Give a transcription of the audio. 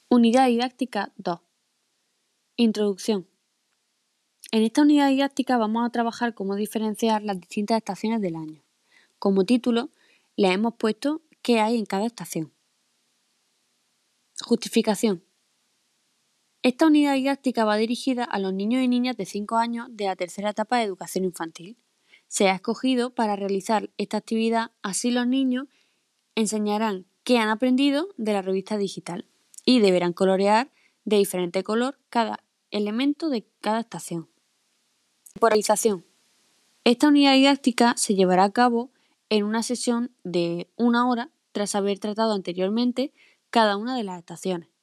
Unidad didáctica 2. Introducción. En esta unidad didáctica vamos a trabajar cómo diferenciar las distintas estaciones del año. Como título, le hemos puesto qué hay en cada estación. Justificación. Esta unidad didáctica va dirigida a los niños y niñas de 5 años de la tercera etapa de educación infantil. Se ha escogido para realizar esta actividad, así los niños enseñarán qué han aprendido de la revista digital y deberán colorear de diferente color cada elemento de cada estación. Temporalización. Esta unidad didáctica se llevará a cabo en una sesión de 1 hora tras haber tratado anteriormente cada una de las estaciones.